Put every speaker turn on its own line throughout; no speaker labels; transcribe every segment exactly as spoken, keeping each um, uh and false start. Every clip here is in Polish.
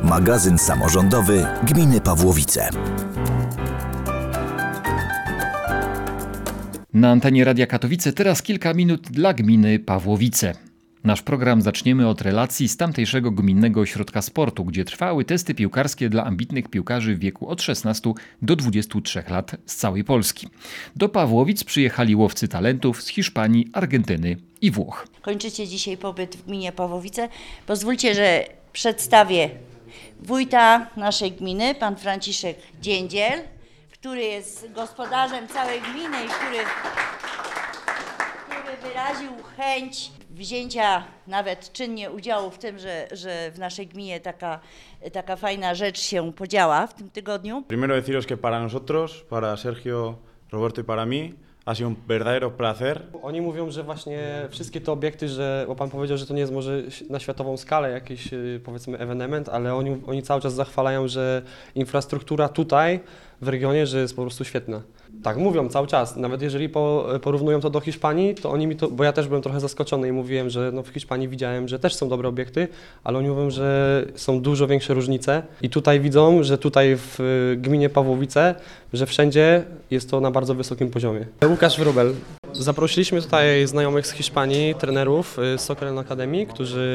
Magazyn samorządowy Gminy Pawłowice.
Na antenie Radia Katowice teraz kilka minut dla gminy Pawłowice. Nasz program zaczniemy od relacji z tamtejszego gminnego ośrodka sportu, gdzie trwały testy piłkarskie dla ambitnych piłkarzy w wieku od szesnastu do dwudziestu trzech lat z całej Polski. Do Pawłowic przyjechali łowcy talentów z Hiszpanii, Argentyny i Włoch.
Kończycie dzisiaj pobyt w gminie Pawłowice. Pozwólcie, że przedstawię wójta naszej gminy, pan Franciszek Dziędziel, który jest gospodarzem całej gminy i który, który wyraził chęć wzięcia nawet czynnie udziału w tym, że, że w naszej gminie taka, taka fajna rzecz się podziała w tym tygodniu.
Primero deciros que para nosotros, para Sergio, Roberto y para mí, ha sido un verdadero placer.
Oni mówią, że właśnie wszystkie te obiekty, że, bo pan powiedział, że to nie jest może na światową skalę jakiś, powiedzmy, ewenement, ale oni, oni cały czas zachwalają, że infrastruktura tutaj w regionie, że jest po prostu świetna. Tak, mówią cały czas. Nawet jeżeli po, porównują to do Hiszpanii, to oni mi to, bo ja też byłem trochę zaskoczony i mówiłem, że no w Hiszpanii widziałem, że też są dobre obiekty, ale oni mówią, że są dużo większe różnice i tutaj widzą, że tutaj w gminie Pawłowice, że wszędzie jest to na bardzo wysokim poziomie. Łukasz Wróbel. Zaprosiliśmy tutaj znajomych z Hiszpanii, trenerów z Soccer Academy, którzy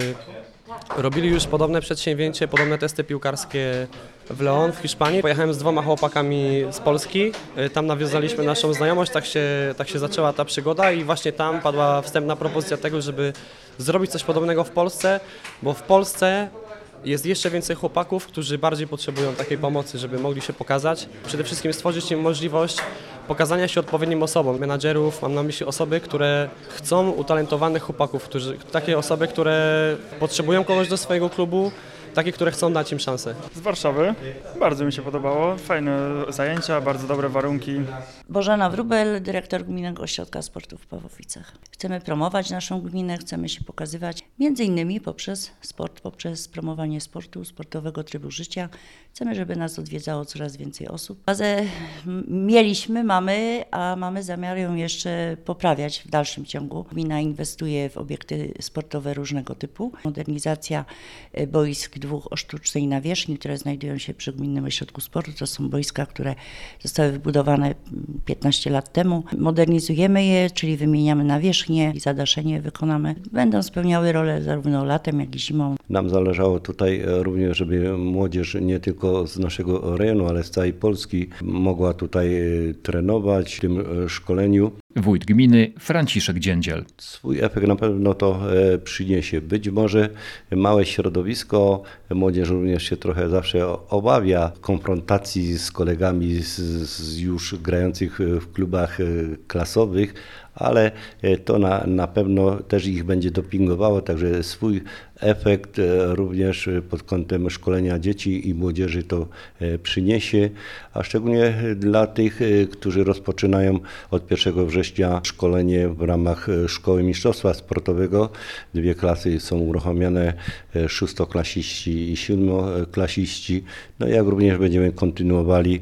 robili już podobne przedsięwzięcie, podobne testy piłkarskie w León w Hiszpanii. Pojechałem z dwoma chłopakami z Polski, tam nawiązaliśmy naszą znajomość, tak się, tak się zaczęła ta przygoda i właśnie tam padła wstępna propozycja tego, żeby zrobić coś podobnego w Polsce, bo w Polsce jest jeszcze więcej chłopaków, którzy bardziej potrzebują takiej pomocy, żeby mogli się pokazać. Przede wszystkim stworzyć im możliwość pokazania się odpowiednim osobom, menadżerów, mam na myśli osoby, które chcą utalentowanych chłopaków, którzy, takie osoby, które potrzebują kogoś do swojego klubu, takie, które chcą dać im szansę.
Z Warszawy. Bardzo mi się podobało. Fajne zajęcia, bardzo dobre warunki.
Bożena Wróbel, dyrektor Gminnego Ośrodka Sportu w Pawłowicach. Chcemy promować naszą gminę, chcemy się pokazywać między innymi poprzez sport, poprzez promowanie sportu, sportowego trybu życia. Chcemy, żeby nas odwiedzało coraz więcej osób. Bazę mieliśmy, mamy, a mamy zamiar ją jeszcze poprawiać w dalszym ciągu. Gmina inwestuje w obiekty sportowe różnego typu. Modernizacja boisk dwóch o sztucznej nawierzchni, które znajdują się przy Gminnym Ośrodku Sportu. To są boiska, które zostały wybudowane piętnaście lat temu. Modernizujemy je, czyli wymieniamy nawierzchnię i zadaszenie wykonamy. Będą spełniały rolę zarówno latem, jak i zimą.
Nam zależało tutaj również, żeby młodzież nie tylko z naszego rejonu, ale z całej Polski mogła tutaj trenować w tym szkoleniu.
Wójt gminy Franciszek Dziędziel.
Swój efekt na pewno to przyniesie. Być może małe środowisko, młodzież również się trochę zawsze obawia konfrontacji z kolegami z, z już grających w klubach klasowych, ale to na, na pewno też ich będzie dopingowało, także swój efekt również pod kątem szkolenia dzieci i młodzieży to przyniesie, a szczególnie dla tych, którzy rozpoczynają od pierwszego września szkolenie w ramach Szkoły Mistrzostwa Sportowego. Dwie klasy są uruchomione, szóstoklasiści i siódmoklasiści, no jak również będziemy kontynuowali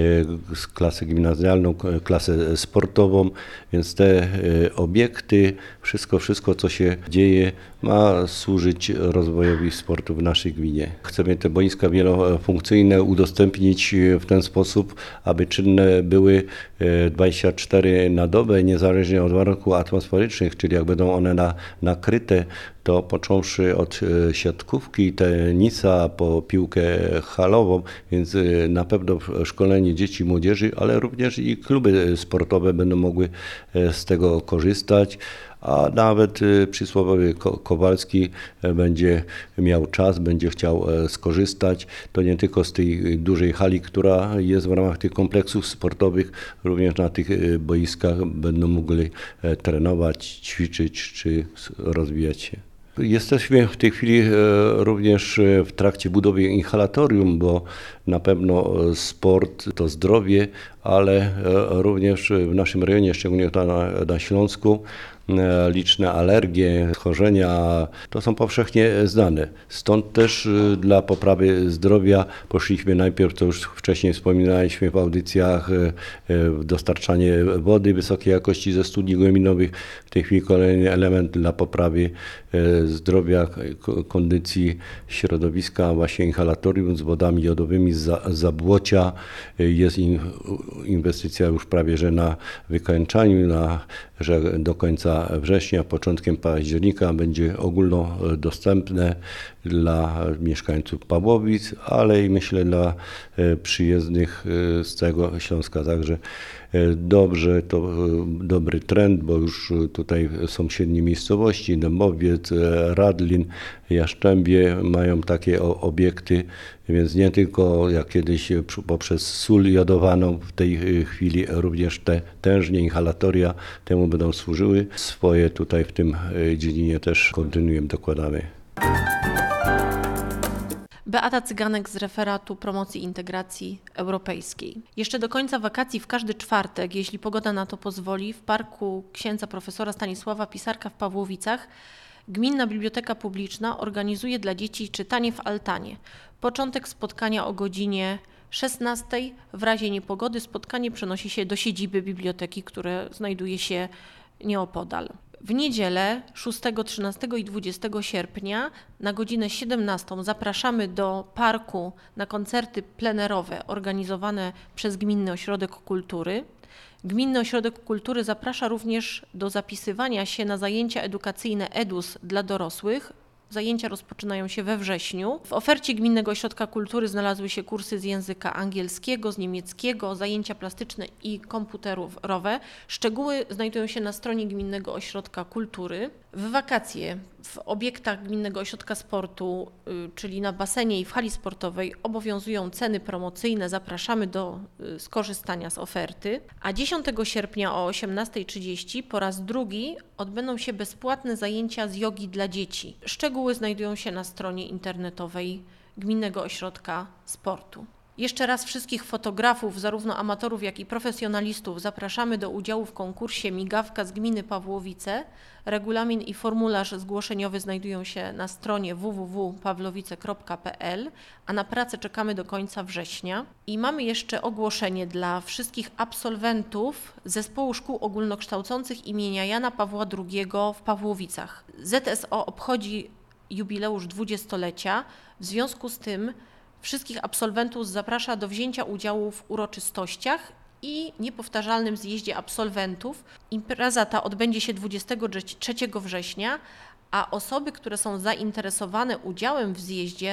klasę gimnazjalną, klasę sportową, więc te obiekty, wszystko, wszystko co się dzieje ma służyć rozwojowi sportu w naszej gminie. Chcemy te boiska wielofunkcyjne udostępnić w ten sposób, aby czynne były dwadzieścia cztery na dobę, niezależnie od warunków atmosferycznych, czyli jak będą one na, nakryte, to począwszy od siatkówki, tenisa, po piłkę halową, więc na pewno szkolenie dzieci i młodzieży, ale również i kluby sportowe będą mogły z tego korzystać. A nawet przysłowiowy Kowalski będzie miał czas, będzie chciał skorzystać, to nie tylko z tej dużej hali, która jest w ramach tych kompleksów sportowych, również na tych boiskach będą mogli trenować, ćwiczyć czy rozwijać się. Jesteśmy w tej chwili również w trakcie budowy inhalatorium, bo na pewno sport to zdrowie, ale również w naszym rejonie, szczególnie na, na Śląsku, e, liczne alergie, schorzenia, to są powszechnie znane. Stąd też e, dla poprawy zdrowia poszliśmy najpierw, to już wcześniej wspominaliśmy w audycjach, e, w dostarczanie wody wysokiej jakości ze studni głębinowych. W tej chwili kolejny element dla poprawy e, zdrowia, k- kondycji środowiska, właśnie inhalatorium z wodami jodowymi z za- Zabłocia. E, Jest in, inwestycja już prawie że na wykańczaniu, na, że do końca września, początkiem października będzie ogólnodostępne dla mieszkańców Pawłowic, ale i myślę dla e, przyjezdnych e, z całego Śląska. Także e, dobrze, to e, dobry trend, bo już tutaj sąsiednie miejscowości, Dębowiec, e, Radlin, Jaszczębie mają takie o, obiekty, więc nie tylko jak kiedyś e, przy- poprzez sól jodowaną, w tej e, chwili również te tężnie inhalatoria temu będą służyły. Swoje tutaj w tym e, dziedzinie też kontynuujemy, dokładamy.
Beata Cyganek z referatu promocji integracji europejskiej. Jeszcze do końca wakacji w każdy czwartek, jeśli pogoda na to pozwoli, w parku księdza profesora Stanisława Pisarka w Pawłowicach Gminna Biblioteka Publiczna organizuje dla dzieci czytanie w altanie. Początek spotkania o godzinie szesnastej. W razie niepogody spotkanie przenosi się do siedziby biblioteki, które znajduje się nieopodal. W niedzielę szóstego, trzynastego i dwudziestego sierpnia na godzinę siedemnastą zapraszamy do parku na koncerty plenerowe organizowane przez Gminny Ośrodek Kultury. Gminny Ośrodek Kultury zaprasza również do zapisywania się na zajęcia edukacyjne EDUS dla dorosłych. Zajęcia rozpoczynają się we wrześniu. W ofercie Gminnego Ośrodka Kultury znalazły się kursy z języka angielskiego, z niemieckiego, zajęcia plastyczne i komputerowe. Szczegóły znajdują się na stronie Gminnego Ośrodka Kultury. W wakacje w obiektach Gminnego Ośrodka Sportu, y, czyli na basenie i w hali sportowej, obowiązują ceny promocyjne. Zapraszamy do y, skorzystania z oferty. A dziesiątego sierpnia o osiemnastej trzydzieści po raz drugi odbędą się bezpłatne zajęcia z jogi dla dzieci. Szczegóły znajdują się na stronie internetowej Gminnego Ośrodka Sportu. Jeszcze raz wszystkich fotografów, zarówno amatorów, jak i profesjonalistów, zapraszamy do udziału w konkursie Migawka z Gminy Pawłowice. Regulamin i formularz zgłoszeniowy znajdują się na stronie w w w kropka pawlowice kropka p l, a na pracę czekamy do końca września. I mamy jeszcze ogłoszenie dla wszystkich absolwentów Zespołu Szkół Ogólnokształcących imienia Jana Pawła drugiego w Pawłowicach. Z S O obchodzi jubileusz dwudziestolecia, w związku z tym wszystkich absolwentów zaprasza do wzięcia udziału w uroczystościach i niepowtarzalnym zjeździe absolwentów. Impreza ta odbędzie się dwudziestego trzeciego września, a osoby, które są zainteresowane udziałem w zjeździe,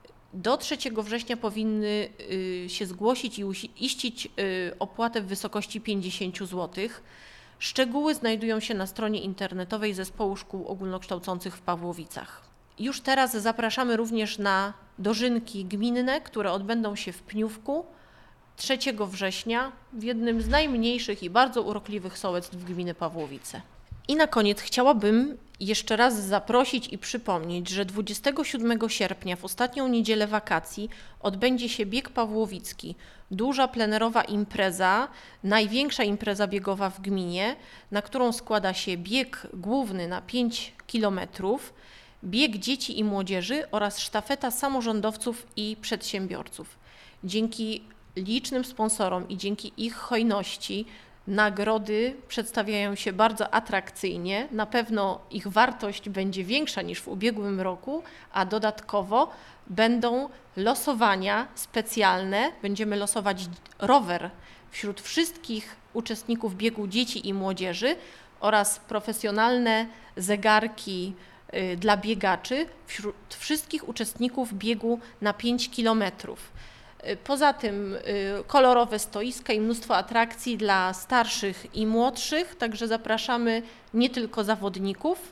do trzeciego września powinny y, się zgłosić i uiścić y, opłatę w wysokości pięćdziesiąt złotych. Szczegóły znajdują się na stronie internetowej Zespołu Szkół Ogólnokształcących w Pawłowicach. Już teraz zapraszamy również na dożynki gminne, które odbędą się w Pniówku trzeciego września w jednym z najmniejszych i bardzo urokliwych sołectw gminy Pawłowice. I na koniec chciałabym jeszcze raz zaprosić i przypomnieć, że dwudziestego siódmego sierpnia w ostatnią niedzielę wakacji odbędzie się bieg pawłowicki. Duża plenerowa impreza, największa impreza biegowa w gminie, na którą składa się bieg główny na pięć kilometrów, bieg dzieci i młodzieży oraz sztafeta samorządowców i przedsiębiorców. Dzięki licznym sponsorom i dzięki ich hojności nagrody przedstawiają się bardzo atrakcyjnie. Na pewno ich wartość będzie większa niż w ubiegłym roku, a dodatkowo będą losowania specjalne. Będziemy losować rower wśród wszystkich uczestników biegu dzieci i młodzieży oraz profesjonalne zegarki dla biegaczy wśród wszystkich uczestników biegu na pięć kilometrów. Poza tym kolorowe stoiska i mnóstwo atrakcji dla starszych i młodszych, także zapraszamy nie tylko zawodników.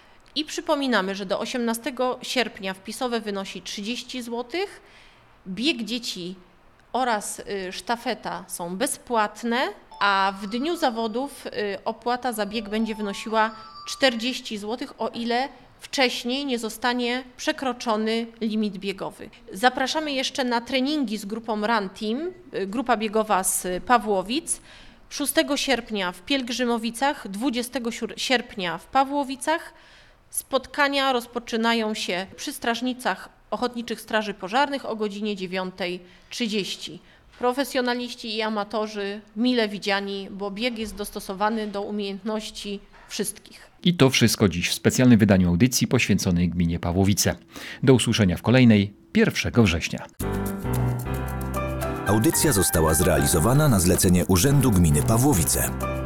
I przypominamy, że do osiemnastego sierpnia wpisowe wynosi trzydzieści złotych, bieg dzieci oraz sztafeta są bezpłatne, a w dniu zawodów opłata za bieg będzie wynosiła czterdzieści złotych, o ile wcześniej nie zostanie przekroczony limit biegowy. Zapraszamy jeszcze na treningi z grupą Run Team, grupa biegowa z Pawłowic. szóstego sierpnia w Pielgrzymowicach, dwudziestego sierpnia w Pawłowicach. Spotkania rozpoczynają się przy strażnicach Ochotniczych Straży Pożarnych o godzinie dziewiątej trzydzieści. Profesjonaliści i amatorzy mile widziani, bo bieg jest dostosowany do umiejętności wszystkich.
I to wszystko dziś w specjalnym wydaniu audycji poświęconej gminie Pawłowice. Do usłyszenia w kolejnej pierwszego września.
Audycja została zrealizowana na zlecenie Urzędu Gminy Pawłowice.